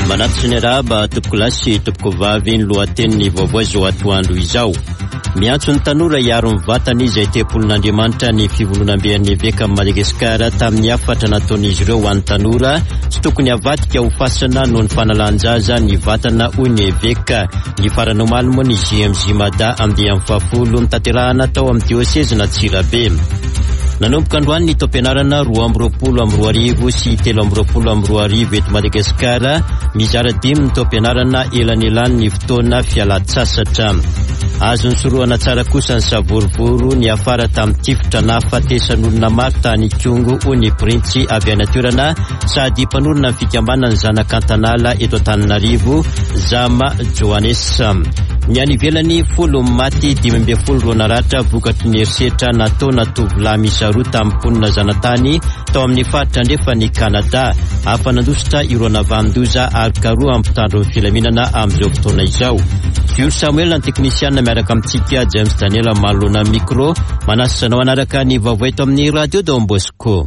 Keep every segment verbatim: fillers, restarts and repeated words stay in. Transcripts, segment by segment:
Manatsinera tupukulasy topokuvavy ny lohateny vaovao zao atoandro izao. Miantso ny tanora hiaro ny vatany izay tepolin'Andriamanitra ny fivononam-bean'ny veka Madagasikara tamin'ny afatra nataon'izy ireo ho an'ny tanora tsy tokony havadika ho fasana noho ny fanalanjaza ny vatana hoy ny veka. Ny farany omaly moa ny J M J Mada andeha amin'ny fahafolo nitaterahana tao amin'ny dioseze n'Antsirabe. Nanomboka androany ny taom-pianarana roa amby roapolo amby roa arivo sy telo amby roapolo amby roa arivo eto Madagasikara, mizara dimy ny taom-pianarana elanelany ny fotoana fialan-tsasatra. Azony soroana tsara kosa ny savorovoro ny afara tamin'ny tifitra nahafatesan'olona maro tany Kongo hoy ny printsy avy any toerana sady mpanorona ny fikambanana ny zanakantanala eto Antananarivo Zama Johannes. Ny any ivelany folo maty dimy ambin'ny folo roa naratra vokatry ny herisetra nataona tovolahy miisa roa tamin'ny mponina zanatany tao amin'ny faritra andrefa ny Kanada. Hafa nandositra ireo navandoza arikaroa ampitandro ny filaminana amin'izao fotoana izao. Jules Samuel ny teknisiana miaraka amintsika James Daniel Malona micro manasanao anaraka ny vaovao eto amin'ny Radio Don Bosco.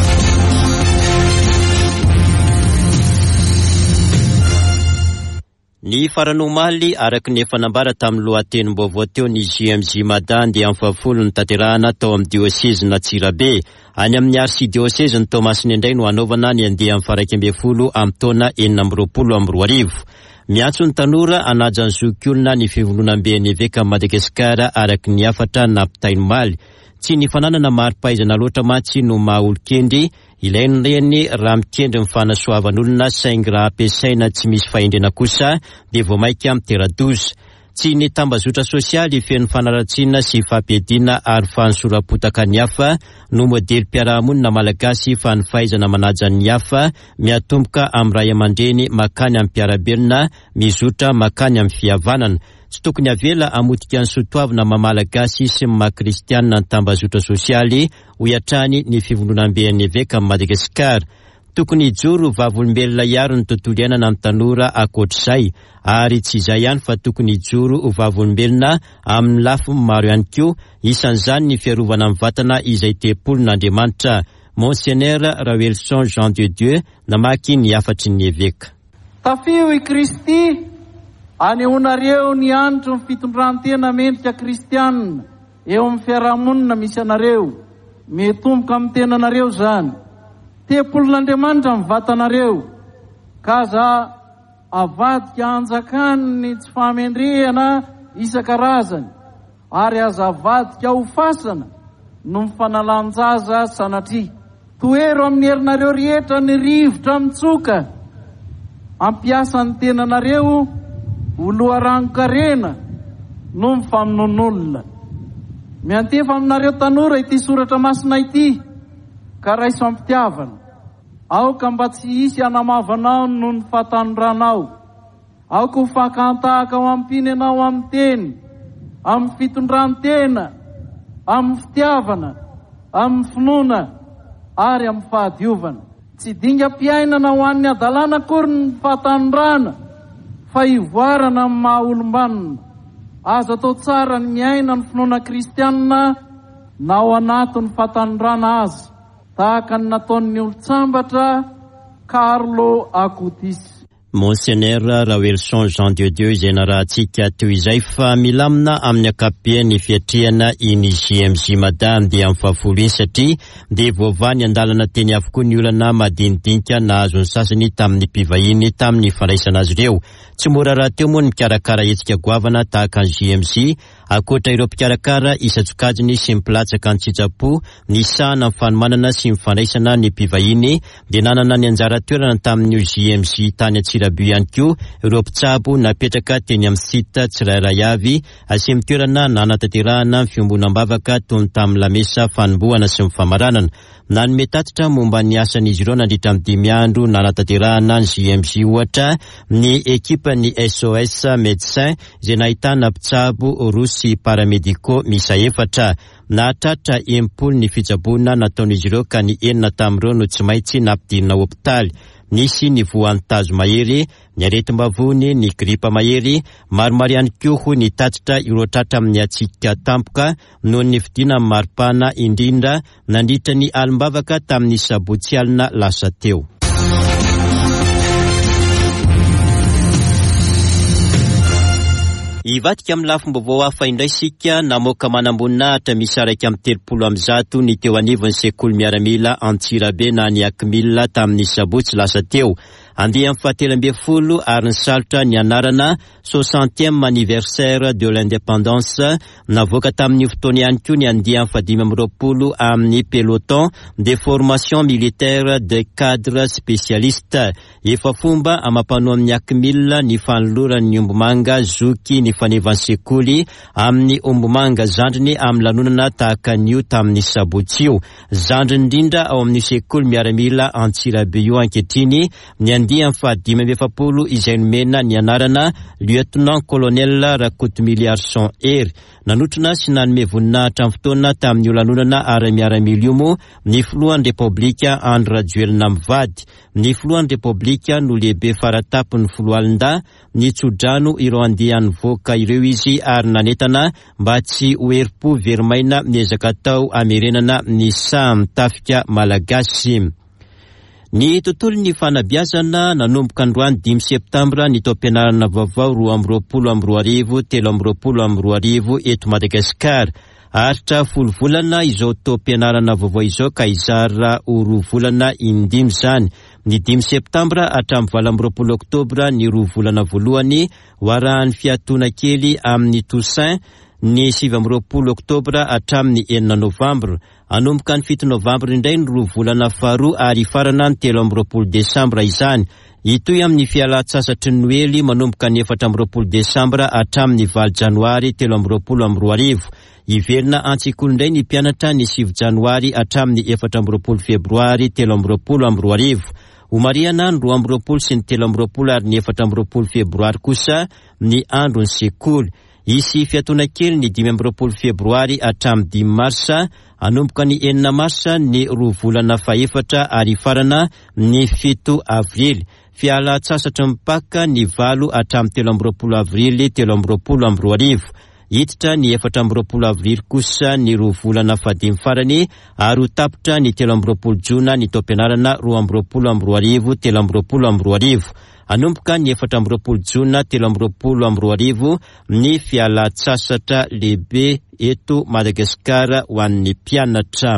Ny faranomaly araky ny efa nambara tamin'ny lohatenim-baovao teo ny J M J Mada andeha amin'ny fahafolo nitaterahana tao amin'ny dioseze n'Antsirabe. Any amin'ny arsidioseze ny Tomasiny indray no hanaovana ny andeha amin'ny faraiky ambin'ny folo amin'ny taona enina amby roapolo amby roa arivo. Miantso ny tanora anaja ny zokiolona ny fivononam-bean'ny veka Madagasikara araky ny afatra nampitainy maly. Tsy ny fananana mari-pahaizana loatra mantsy no maha-olon-kendry, ilainy reny raha mikendry ny fanasoavan'olona saingy raha ampiasaina tsy misy fahendrena kosa dia vao maika mitera-doza. Tsy ny tambazotra sosialy feno fanaratsiana sy fampiadiana ary fanosorapotaka ny hafa no modely mpiarahamonina malagasy fa ny fahaizana manaja ny hafa miatomboka amin'ny ray aman-dreny makany amin'ny mpiarabelona mizotra makany amin'ny fihavanana. Tsy tokony avela amotika ny soatoavina mamalagasy sy maha-kristianina ny tambazotra sosialy ho iatrany ny fivononam-bean'ny veka Madagasikara. Tokony hijoro vavolombelona iaro ny tontolo iainana amin'ny tanora akoatr'izay, ary tsy izay ihany fa tokony hijoro vavolombelona amin'ny lafiny maro ihany koa, isan'izany ny fiarovana amin'ny vatana izay tepolin'Andriamanitra. Monseigneur Rawelson Jean de Dieu namaky ny afatry ny eveka. Tafio i Kristy aneonareo ny antro ny fitondrantena mendrika kristianina eo amin'ny fiarahamonina misy anareo, mitomboka amin'ny tenanareo zany. Tepolin'Andriamanitra amin'ny vatanareo, kaza avadika anjakany ny tsy fahamendrehana isan-karazany, ary aza avadika ho fasana no ny fanalanjaza sanatria. Toero amin'ny herinareo rehetra ny rivotra mitsoka, ampiasa ny tenanareo ho loharangon-karena no ny famonon'olona. Miantefa aminareo tanora ity soratra masina ity, ka raiso ampitiavana. Aoka mba tsy hisy anamavanao no ny fahatanoranao. Aoka ho fakantahaka ao ampiny anao amin'ny teny, amin'ny fitondrantena, amin'ny fitiavana, amin'ny finoana, ary amin'ny fahadiovana. Tsy dinga mpiainana ho an'ny adalana akory ny fahatanorana, fa ivoarana amin'ny maha olombanina. Azo atao tsara ny miaina ny finoana kristianina na ao anatin'ny fahatanorana azy, tahaka ny nataon'ny olo-tsambatra Carlo Acutis. Monseigneur Rawelson Jean de Dieu izay narahantsika teo izay fa milamina amin'ny ankapobeny ny fiatrehana iny J M J Mada andeha amin'ny fahafolo iny satria dia voavany andalana teny avokoa ny olana madinidinika nahazo ny sasany tamin'ny mpivahiny tamin'ny fandraisana azy ireo. Tsy mora raha teo moa ny mikarakara hetsika goavana tahaka ny J M J, akoatra ireo mpikarakara isa-tsokajiny sy mipilatsaka ny tsinjapo, ny sahana ny fanomanana sy mifandraisana ny mpivahiny, dia nanana ny anjara toerana tamin'ny J M J tany Antsirabe ihany koa ireo mpitsabo napetraka teny amin'ny sita tsirairay avy asy mitoerana nanatanterahana ny fiombonam-bavaka tony tamin'ny lamesa fanombohana sy mifamaranana. Nanome tatitra momba ny asan'izy ireo nandritra amin'ny dimy andro nanatanterahana ny J M J ohatra ny ekipa ny S O S Médecins izay nahitana mpitsabo roa sy paramediko misa efatra. Nahatratra enimpolo ny fitsaboana nataon'izy ireo ka ny enina tamin'ireo no tsy maintsy nampidirina hopitaly. Nisy ny voan'ny tazo mahery, ny aretim-bavony, ny gripa mahery, maromaro ihany koa ny tatitra ireo tratra amin'ny atsika tampoka noho ny fidina amin'ny maripana indrindra nandritra ny alimbavaka tamin'ny sabotsy alina lasa teo. Ivadika amin'ny lafim-baovao hafa indray sika namoaka manamboninahitrra misy araiky amin'ny telopolo amby zato ny teo anivon'ny sekoly miaramila Antsirabe na ny Akmila tamin'ny sabotsy lasa teo. Andeha amin'ny fahatelo ambin'ny folo ary nisalotra ny anarana soixantième anniversaire de l'indépendance navoaka tamin'ny fotoana ihany koa ny andeha amin'ny fahadimy amby roapolo amin'ny peloton de formation militaire de cadre spécialiste. Efa fomba amapanoa amin'ny Akmila ny fanoloran'ny Ombomanga Zoky ny fanevan'ny sekoly amin'ny Ombomanga zandriny amin'ny lanonana tahaka an'io tamin'ny sabotsy io. Zandriny indrindra ao amin'ny sekoly miaramila Antsirabe io ankehitriny ny andeha amin'ny fahadimy amby efapolo izay nomena ny anarana lieutenant colonel Rakotomily Arson Hery. Nanotrona sy nanome voninahitra amin'ny fotoana tamin'ny lanonana ara-miaramila io moa ny filohan'ny Repoblika Andry Rajoelina Mivady. Ny filohan'ny Repoblika no lehibe faratapo ny Filohalinda ny tsodrano ireo andeha nivoaka ireo izy ary nanetana mba tsy hoerim-po verimaina miezaka tao amerenana ny saha mitafika malagasy. Ny tontolon'ny fanabeazana nanomboka androany dimy septambra ny taom-pianarana vaovao roa amby roapolo amby roa arivo telo amby roapolo amby roa arivo eto Madagasikara. Aritra folo volana izao taom-pianarana vaovao izao ka izara ho roa volana indimy zany. Ny dimy septambra hatramin'ny valo amby roapolo oktobra ny roa volana voalohany hoarahan'ny fiatoana kely amin'ny Toussaint. Ny sivy amby roapolo oktobra hatramin'ny enina novambra. Anomboka ny fito novambra indray ny roa volana faharoa ary farana ny telo amby roapolo desambra izany. Itoy amin'ny fialan-tsasatry ny Noely manomboka ny efatra amby roapolo desambra hatramin'ny valo janoary telo amby roapolo amby roa arivo. Iverina antsikolo indray ny mpianatra ny sivy janoary hatramin'ny efatra amby roapolo febroary telo amby roapolo amby roa arivo. Omariana ny roa amby roapolo sy ny telo amby roapolo ary ny efatra amby roapolo febroary kosa ny andron'ny sekoly. Isy fiatoana kely ny dimy amby roapolo febroary hatramin'ny dimy marsa. Anomboka ny enina marsa ny roa volana faefatra ary farana ny fito avrily. Fialan-tsasatra mipaka ny valo hatramin'ny telo amby roapolo avrily telo amby roapolo amby roa arivo. Hiditra ny efatra amby roapolo avrily kosa ny roa volana fadimy farany ary ho tapitra ny telo amby roapolo jona ny taom-pianarana roa amby roapolo amby roa arivo telo amby roapolo amby roa arivo. Anomboka ny efatra amby roapolo jona telo amby roapolo amby roa arivo ny fialan-tsasatra lehibe eto Madagasikara ho an'ny mpianatra.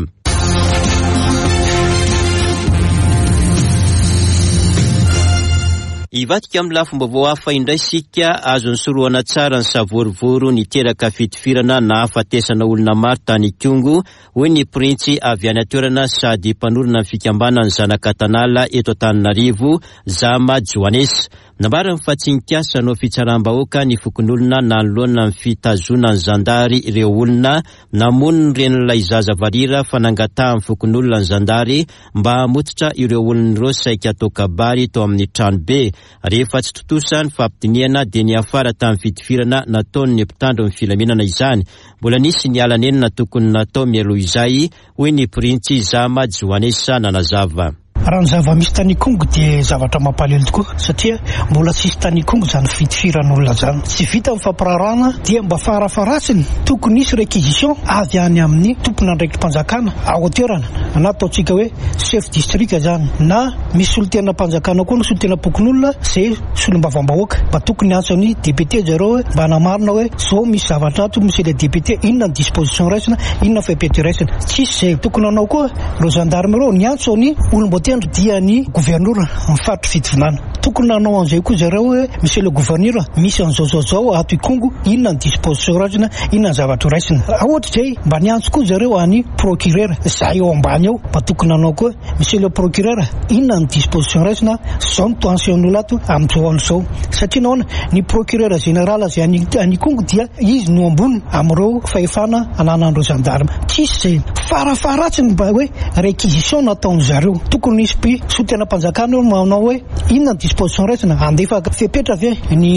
Ivadika amin'ny lafim-baovao hafa indray sika azo ny sorohana tsara ny savorovoro ny teraka fitifirana na hafatesana olona maro tany Kongo hoy ny printsy avy any atoerana sady mpanorona ny fikambana ny zanak'Atanala eto Antananarivo Zama Joanes. Nambara ny fatsinikasa no fitsaram-bahoaka ny fokon'olona nanoloana ny fitazona ny zandary ireo olona namono ny ren'ilay zaza varira fanangatahan'ny fokon'olona ny zandary mba hamototra ireo olona ireo saika atao kabary tao amin'ny trano be. Rehefa tsy totosa ny fampidiniana dia ny afara tamin'ny fitifirana nataony ny mpitandro ny filaminana izany. Mbola nisy ny alanenina tokony natao mialoha izay hoy ny printsy Zama Joanesa nanazava. Raha ny zava-misy tany Kongo dia zavatra mampalahelo tokoa satria mbola tsisy tany Kongo zany fitifiran'olona zany. Tsy vita ny fampararana dia mba farafaratsiny tokony nisy réquisition avy any amin'ny tompona ndraiky mpanjakana ao toerana na ataontsika hoe chef district zany na misy solotena mpanjakana koa ny solotena pokon'olona zay solombavam-bahoaka mba tokony antsony député zareo mba hanamarina hoe zao misy zavatra ato misy le député inona ny disposition raisina inona faipety raisina. Tsisy zay tokony anao koa ro gendarme reo ny antsony olombotendro dia ny gouverneur mifatro fitivinana. Tokony nanao an'izay koa zareo hoe monsieur le gouverneur misy an'izao ato i Kongo inona ny disposition raisina inona ny zavatra raisina. Ohatra zay mba niantso koa zareo any procureur zay eo ambany eo mba tokony nanao koa monsieur le procureur inona ny disposition raisina zao ny tension'olona ato amin'izao an'izao satria naona ny procureur général zay any Kongo dia izy no ambony amin'ireo fahefana ananan'ireo gendarme. Tsisy zay farafaratsiny mba hoe réquisition nataony zareo. Tokony nisy pi solotena mpanjakana manao hoe inona ny disposition raisina andefa fepetra avy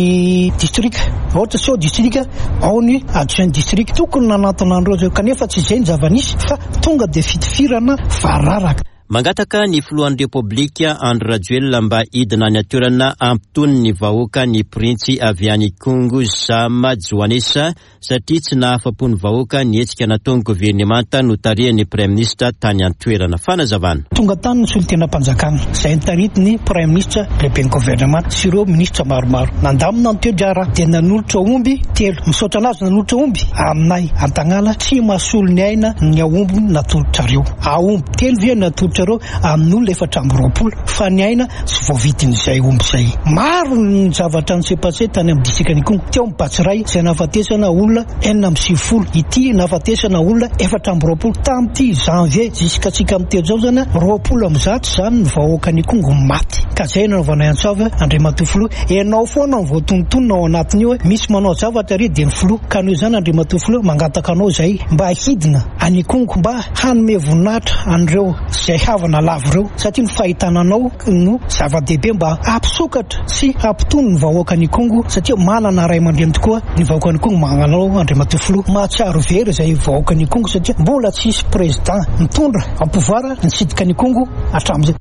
ny district ohatra sao district ao ny adjoint district tokony nanatona andreo kanefa tsy zay ny zava-nisy fa tonga dia fitifirana fararaka. Mangataka ny filohan'ny Repoblika Andry Rajoelina mba hidina ny atoerana ampitony ny vahoaka ny printsy avy any Kongo Zama Joanesa satria tsy nahafapo ny vahoaka ny hetsika nataon'ny governemanta no tarihany Prime Ministre tany an-toerana. Fanazavana. Tonga tany ny solitena mpanjakana izay nitaritiny Prime Ministre lehibe ny governemanta sy ireo ministra maromaro. Nandamina ny Teojara dia nanolotra omby telo. Misaotra anazy nanolotra omby aminay Antagnala tsy mahasolo ny aina ny aomby natolotra reo. Aomby telo ve natolotra reo amin'olona efatra amby roapolo fa ny aina sy voavitin'izay omby izay. Maro ny zavatra nisepase tany amin'ny distrikany Kongo. Teo Batsiray izay nahafatesana olona enina amby sivifolo. Ity nahafatesana olona efatra amby roapolo tamin'ity janvier jusqu'atsika amin'ny teo zao zany roapolo amby zato izany ny vahoakan'ny Kongo maty. Ka izay nanaovanay an-tsava Andriamatoa Filoha enao foana ny voatonontonona ao anatin'io misy manao zavatra ry dia ny Filoha ka noho izany Andriamatoa Filoha mangataka anao izay mba hidina any Kongo mba hanome voninahitra an'ireo izay havana lavo ireo satria ny fahitananao no zava-dehibe mba ampisokatra sy ampitony ny vahoakan'ny Kongo satria manana ray aman-dreny tokoa ny vahoakan'ny Kongo. Magnanao Andriamatoa Filoha mahatsiaro very izay vahoakan'ny Kongo satria mbola tsisy président mitondra am-pouvoir nitsidika ny Kongo hatramin'izay.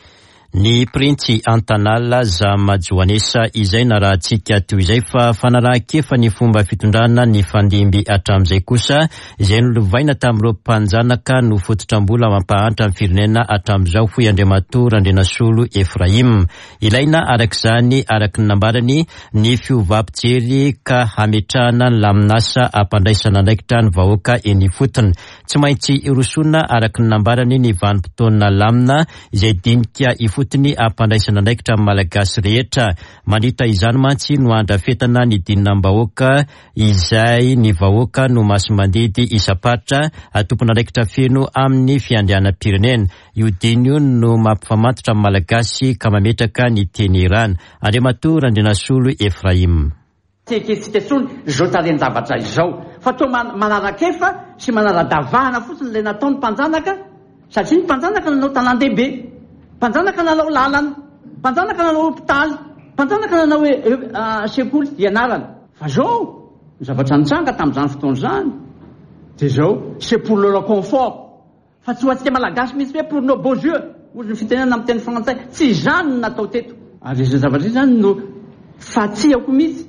Ny printsy Antanala Zama Joanesa izay narahantsika toy izay fa fanarahan-kefa ny fomba fitondrana ny fandimby hatramin'izay kosa izay nolovaina tamin'ireo mpanjanaka no fototra-mbola mampahantra amin'ny firenena hatramin'izao foy Andriamatoa Randrenasolo Efraim. Ilaina arak'izany araky ny nambarany ny fiovampijery ka hametrahana ny laminasa ampandraisana andraikitra ny vahoaka eny fotony. Tsy maintsy irosona araky ny nambarany ny vanim-potoana lamina izay dinika ifotony ampandraisana andraikitra amin'ny malagasy rehetra. Mandritra izany mantsy no andrafetana ny dinina vahoaka izay ny vahoaka no masy mandidy isapatra atompona andraikitra feno amin'ny fiandrianam-pirenena. Io diny io no mampifamantatra amin'ny malagasy ka mametraka ny teny irany. Andriamatoa Randrenasolo Efraim. Teketsika tsony zao tareny zavatra izao fa to manarakefa sy manaradavahana fotsiny ilay nataony mpanjanaka satria ny mpanjanaka nanao tanan-dehibe, mpanjanaka nanao lalana, mpanjanaka nanao hopitaly, mpanjanaka nanao sekoly ianarana. Fa zao zavatra nitsanga tamin'izany fotoana izany dia zao c'est pour le confort fa tsy ho antsika malagasy misy hoe pour nos beaux yeux ozy ny fitenena amin'ny teny frantsay tsy izany no natao teto. Ary izay zavatra izany no fatsiako mihitsy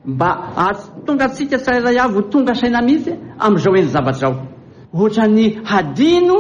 mba tonga atsika tsirairay avy ho tonga saina mihitsy amin'izao eny zavatra zao. Ohatra ny hadino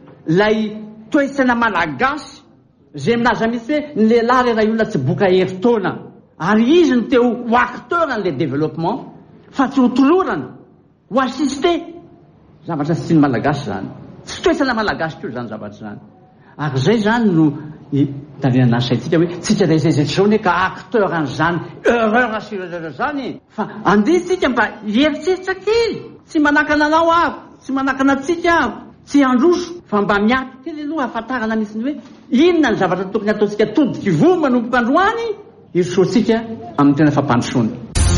lay toe-tsaina malagasy zay minaza mihitsy hoe ny lehilahy rehefa olona tsy boka herintaona ary izy no teo ho acteur an'le développement fa tsy ho tolorana ho assisté. Zavatra tsy ny malagasy zany, tsy toe-tsaina malagasy koa zany zavatra zany. Ary zay zany no tarinana saitsika hoe tsika rezezetra zao ne ka acteur an'izany erreur sy erreur zany fa andesika mba hieritseritra kely tsy manakana anao avy, tsy manakana atsika avy, tsy androso fa mba miato kely aloha ahafantarana misy ny hoe inona ny zavatra tokony ataontsika todiky vo manomboka androany irosontsika amin'ny tena fampandrosoana.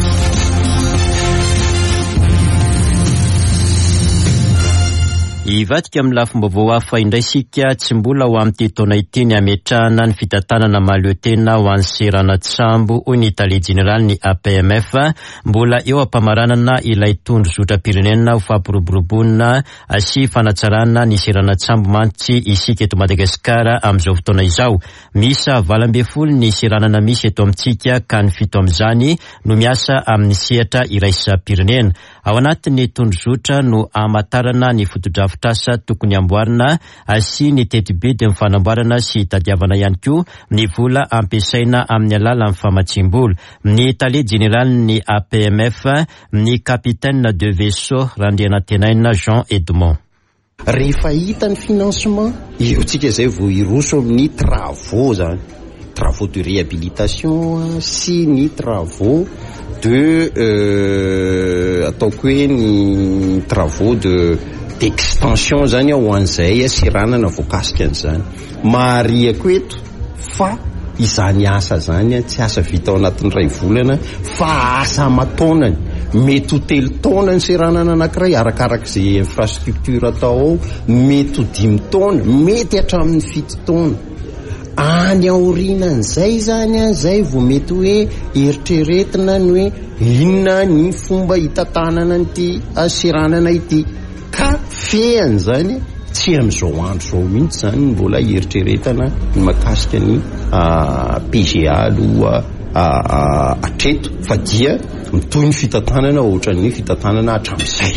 Ivadika amin'ny lafim-baovao hafa indraisika tsy mbola ho amin'ity taona ity ny ametrahana ny fitantanana mahaleotena ho an'ny seranatsambo hoy ny Italie Générale ny A P M F mbola eo ampamaranana ilay tondro zotra-pirenena ho fampiroboroboana sy fanatsarana ny seranatsambo mantsy isika eto Madagasikara amin'izao fotoana izao. Misa valo amby folo ny seranana misy eto amintsika ka ny fito amin'izany no miasa amin'ny sehatra iraisa-pirenena. Ao anatin'ny tondro zotra no amatarana ny fotodrafitrasa tokony amboarina sy ny tetibe ny fanamboarana sy tadiavana ihany koa ny vola ampiasaina amin'ny alalan'ny famatsim-bola. Ny Italie Générale ny A P M F ny capitaine de vaisseau Randrianatenaina Jean Edmond. Rehefa hita ny financement io tsika izay vao iroso amin'ny travaux zany, travaux de réhabilitation sy ny travaux de euh, ataoko hoe ny travaux de d'extension zany ao an'izay siranana voakasika an'izany. Mahariako eto fa izany asa zany tsy asa vita ao anatin'ny ray volana fa asa amataonany, mety ho telo taona ny seranana anankiray arakarak'izay infrastructure atao ao, mety ho dimy taona, mety hatramin'ny fito taona. Any aorinan'izay zany an'izay vao mety hoe eritreretina ny hoe inona ny fomba hitantanana n'ity seranana ity. Ka feany zany tsy amin'izao andro zao mihitsy zany mbola eritreretana ny makasika ny P G A aloha atreto fa dia mitoy ny fitantanana ohatran'ny fitantanana hatramin'izay.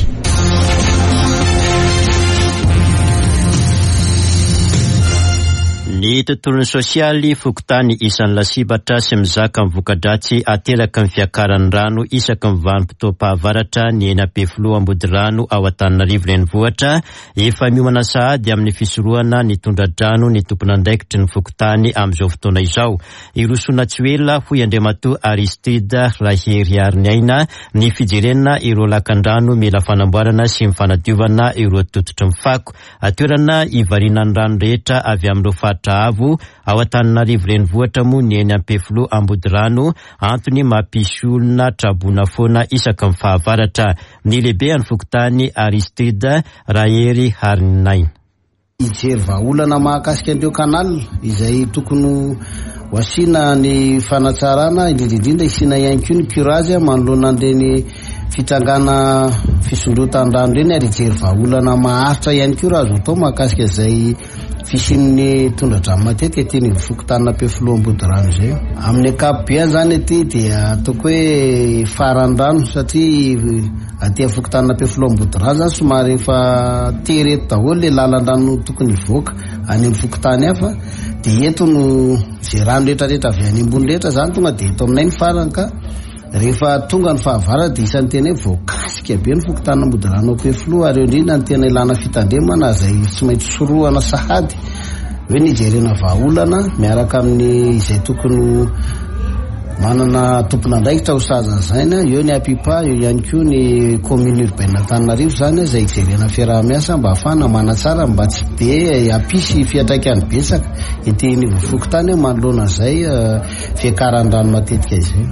Ny tontolon'ny sosialy fokotany isan'ny lasibatra sy mizaka mivokadratsy atelaka ny fiakaran'ny rano isaky ny vanim-potoam-pahavaratra ny eny am-pefilo ambody rano ao Antananarivo renivohitra efa miomana sahady amin'ny fisorohana ny tondra-drano ny tompon'andraikitry ny fokotany amin'izao fotoana izao. Irosona tsy ela hoy Andriamatoa Aristide Raheriariniaina ny fijerena ireo lakan-drano mila fanamboarana sy mifanadiovana ireo tototry ny fako atoerana ivarianany rano rehetra avy amin'ireo faritra avo ao Antananarivo renivohitra moa ny eny am-pefilo ambody rano antony mampisy olona trabona foana isaky ny fahavaratra. Ny lehibe any fokotany Aristide Raheriariniaina. Ijery vahaolana mahakasika an'ireo kanal izay tokony wasiana ny fanatsarana indrindrindrindra isina ihany koa ny curage manoloana an'ireny fitrangana fisondrotan-drano reny ary ijery vahaolana maharitra ihany koa raha azo atao mahakasika izay fisian'ny tondra-drano matetika teny fokotana am-pefilo ambody rano izay. Amin'ny ankapobeny zany aty dia ataoko hoe faran-drano satria aty fokotana am-pefilo ambody rano zany somary efa tereto daholo le lalan-drano tokony hivoaka any amin'ny fokotany hafa dia eto no zay rano rehetrarehetra avy any ambony rehetra zany tonga dia eto aminay ny farany ka rehefa tonga ny fahavara dia isan'ny tena hoe voakasika be ny fokotana ambody rano am-pefilo ary indrindra ny tena ilana fitandremana izay tsy maintsy sorohana sahady hoe nijerena vahaolana miaraka amin'ny izay tokony manana tompon'andraikitra ho sazan'zaina eo ny apipa eo ihany koa ny commune urbaine Antananarivo zany izay ijerena fiaraha-miasa mba ahafahana manatsara mba tsy be apisy fiantraikany betsaka eteny fokotany manoloana izay fiakaran-drano matetika izay.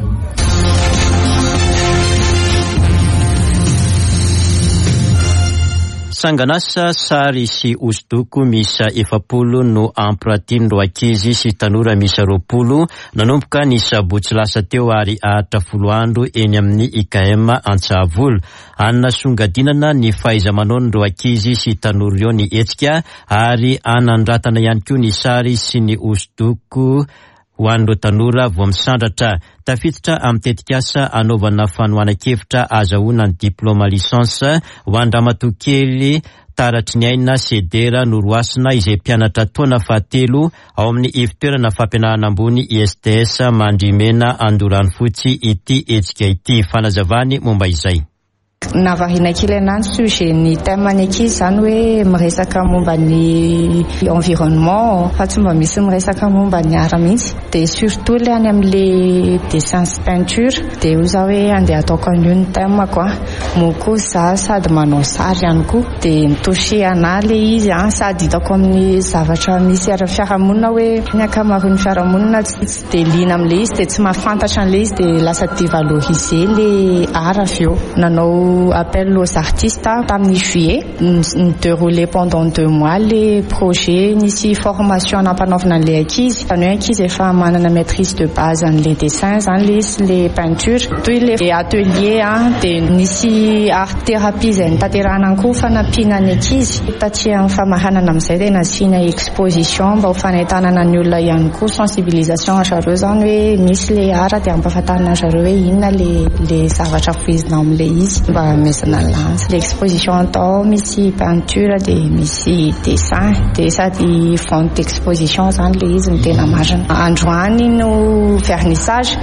Sanganasa sary sy hosodoko misa efapolo no ampiratin'ireo ankizy sy tanora misa roapolo nanomboka ny sabotsy lasa teo ary ahatra folo andro eny amin'ny I K M Antsahavola. Anasongadinana ny fahaiza-manaon'ireo ankizy sy tanora ireo ny hetsika ary anandratana ihany koa ny sary sy ny hosodoko ho an'ireo tanora vao misandratra. Tafiditra amin'ny tetikasa anaovana fanohanan-kevitra azahoana ny diplôma lisansa ho an-dramatoa kely Taratry ny Aina Sedera Noroasina izay mpianatra taona fahatelo ao amin'ny ivitoerana fampianarana ambony I S T S Mandrimena Andorano Fotsy ity hetsika ity. Fanazavany momba izay. Navahina kely anany sujet ny thème ny ankizy zany hoe miresaka momba ny environnement fa tsy mba misy miresaka momba ny ara mihitsy de surtout le any amin'le dessin peinture de io za hoe andeha ataoko an'io ny thème quoi moko za sady manao sary ihany koa de mitouché ana le izy a sady hitako amin'ny zavatra misy ara fiarahamonina hoe ny ankamaroan'ny fiarahamonina tsy de liana amin'le izy de tsy mahafantatra an'le izy de lasa dévaloriser le art aveo. Nanao appel aux artistes tamin'ny juillet ny déroulé pendant deux mois les projets nisy formation anapanaovana an'le ankizy zany hoe ankizy efa manana maîtrise de base an'le dessin zany le izy le peinture toy le atelier a de nisy art thérapie zay nitanterahana koa fanampiana ny ankizy taty amin'ny famahanana amin'izay tena asina exposition mba ho fanahitanana ny olona ihany koa sensibilisation azareo zany hoe misy le art de ampahafantarana zareo hoe inona le le zavatra foizina amin'le izy mba mesana lance l'exposition atao misy peinture de misy dessin de sady fond d'exposition zany le izy ny tena marina. Androany no vernissage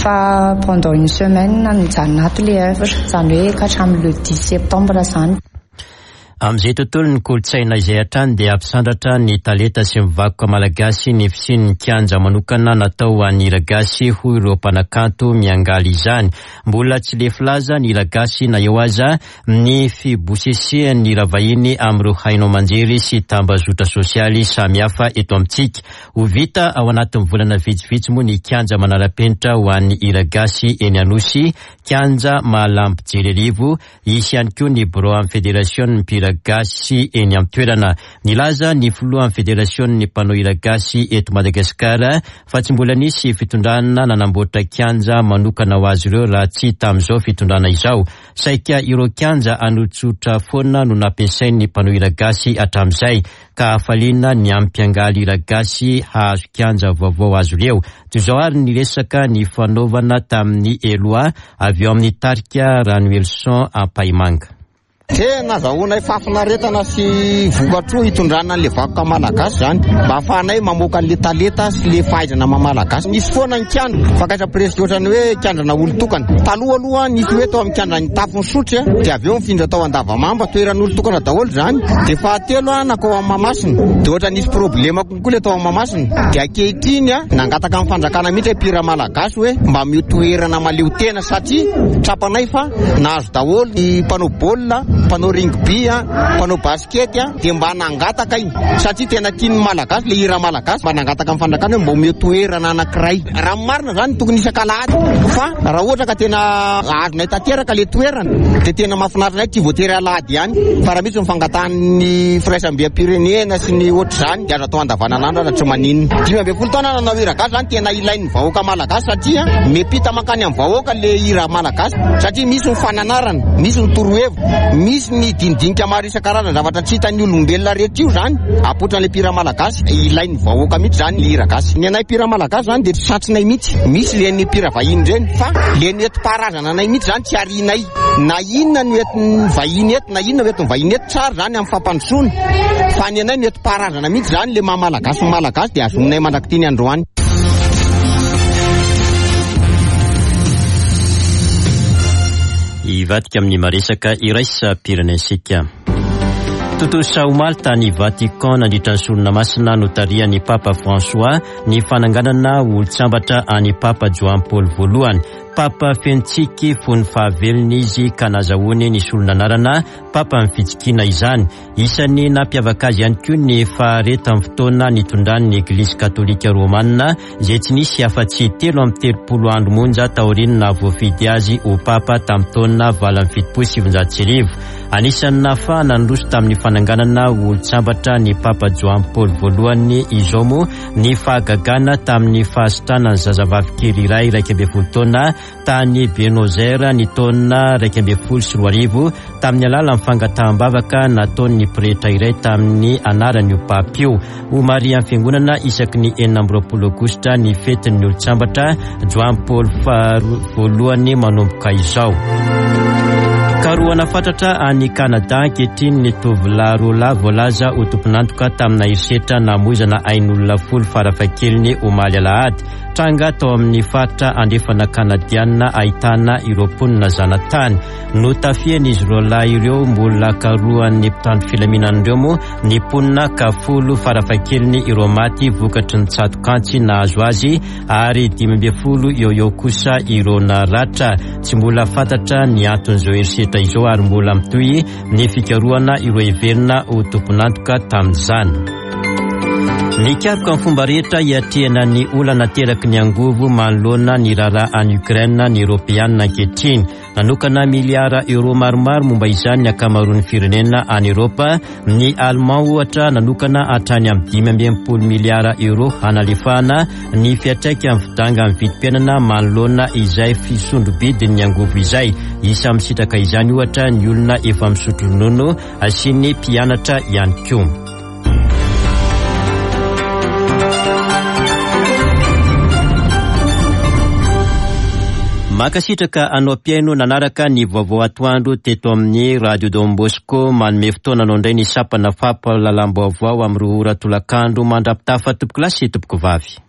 fa pendant une semaine nijanona ato le œuvre zany hoe ka hatramin'ny le dix septembre zany. Amin'izay tontolo ny kolotsaina izay hatrany dia ampisandratra ny talenta sy mivakoka malagasy ny fisian'ny kianja manokana natao an'ny Ilagasy ho ireo mpanakanto miangaly izany. Mbola tsy le filaza ny Ilagasy na eo aza ny fibosesian'ny ravahiny amin'ireo haino manjery sy tambazotra sosialy samihafa eto amintsika. Ho vita ao anatin'ny volana vitsivitsy moa ny kianja manara-penitra ho an'ny Ilagasy eny Anosy, kianja Mahalambo Jererivo, isy ihany koa ny bureau amin'ny fédération mpira gasy eny amin'ny toerana. Nilaza ny filohan'ny federasion'ny mpanao hira gasy eto Madagasikara fa tsy mbola nisy fitondrana nanamboatra kianja manokana ho azy ireo raha tsy tamin'izao fitondrana izao. Saika ireo kianja anotsotra foana no nampiasain'ny mpanao hira gasy hatramin'izay ka hafaliana ny ampiangaly hira gasy hahazo kianja vaovao azo ireo. Toy izao ary niresaka ny fanaovana tamin'ny Eloa avy eo amin'ny tarika Ranuelson Ampaimanga. Tena zahoana fafinaretana sy vokatro hitondrana an'le vakoka malagasy zany mba ahafahanay mamoaka an'le taleta sy le fahaizana mamalagasy. Nisy foana ny kiandra fakatra presy ohatrany hoe kiandrana olo tokana. Taloha aloha nisy hoe tao amin'ny kiandrany tafony sotry de avy eo mifindra tao Andavamamba toeran'olo tokana daholo zany. De fahatelo a nakao amin'ny Mahamasina de ohatra nisy problema kokoa le tao amin'ny Mahamasina de ankehitriny a nangataka amin'ny fandrakana mihitsy pira malagasy hoe mba mitoerana maleo tena satria trapanay fa nahazo daholo ny mpanao baolina, mpanao rugby, mpanao basket de mba nangataka igny satria tena tiany malagasy le hira malagasy mba nangataka amin'ny fandrakana mba omeo toerana anankiray. Raha marina zany tokony isan-kalahady fa raha ohatra ka tena azonay tanteraka le toerana de tena mahafinaritra tsy voatery alahady ihany fa raha misy mifangatahan'ny firaisambiam-pirenena sy ny ohatra zany de azo atao andavananandro raha tsy maninona. Dimy amby folo taona nanao hira gasy zany tena ilain'ny vahoaka malagasy satria mepita mankany amin'ny vahoaka le hira malagasy satria misy ny fananarana, misy ny torohevitra, misy ny dindinika maro isan-karazany zavatra tsy hitan'ny olombelona rehetra io zany apotran'le pira malagasy ilain'ny vahoaka mihitsy zany le hira gasy. Ny anay pira malagasy zany de tsy satrinay mihitsy, misy le ny pira vahiny reny fa le ny enti-paharazana anay mihitsy zany tsy arinay na inona ny entin'ny vahiny eto na inona entin'ny vahiny eto tsara zany amin'ny fampandrosoana fa ny anay ny enti-paharazana mihitsy zany le maha-malagasy malagasy de azonay mandrakity ny androany. Ivadika amin'ny maresaka iraisam-pirenensika. Tontolo saomaly tany Vatican nandritra ny solona masina notarian'ny Papa François ny fananganana olo-tsambatra any Papa Joan Paul voalohany. Papa fentsiky fony fahavelony izy ka nazahoany ny solonanarana Papa amin'ny fitsikina izany. Isan'ny nampiavaka azy ihany koa ny fahareta amin'ny fotoana nitondran'ny Eglizy Katolika Romanina izay tsy nisy afa-tsy telo amin'ny telopolo andro monja taoriana voafidy azy ho Papa tamin'ny taona valo amby fitopolo sy sivinjato sy arivo. Anisan'ny nahafahana nandroso tamin'ny fananganana olo-tsambatra ny Papa Joan Paul voalohany izao moa ny fahagagana tamin'ny fahasitrana ny zazavavy kely iray iraika amby folo taona tany Buenos Aires ny taona iraika amby folo sy roa arivo tamin'ny alala fangataham-bavaka nataon'ny pretra iray tamin'ny anarany Papio. Ho Maria amin'ny fiangonana isaky ny enina amby roapolo aogositra ny fetin'ny olo-tsambatra Joan Paul voalohany manomboka izao. Karoana fatatra any Kanada ankehitriny ny tovolahy roalahy voalaza ho tompon'antoka tamina herisetra namoizana ain'olona folo farafahakeliny omaly alahady. Tranga tao amin'ny faritra andrefana kanadiana ahitana ireo mponina zanatany. Notafian'izy roalahy ireo mbola karoan'ny mpitandro filaminan'ireo moa ny mponina ka folo farafahakeliny ireo maty vokatry ny tsatokantsy nahazo azy ary dimy amby folo eo eo kosa ireo naratra. Tsy mbola fantatra ny anton'izao herisetra izao ary mbola mitohy ny fikaroana ireo heverina ho tompon'antoka tamin'izany. Ny kapoka amin'ny fomba rehetra hiatrehana ny olana teraky ny angovo manoloana ny raharaha any Ukraine ny Europeanina ankehitriny. Nanokana miliara euro maromaro momba izany ny akamaroan'ny firenena any Europa. Ny Allemand ohatra nanokana hatrany amin'ny dimy amby enimpolo miliara euro hanalefahana ny fiatraika amin'ny fidanga amin'ny vidim-piainana manoloana izay fisondro bidiny angovo izay. Isa misitraka izany ohatra ny olona efa misotro ronono sy ny mpianatra ihany koa. Makasitraka anao piaino nanaraka ny vaovao atoandro teto amin'ny Radio Don Bosco manome fotoana anao indray ny sapana fampahalalam-baovao amin'ny roa ora tolakandro mandrapitafa tompoko lasy tompoko vavy.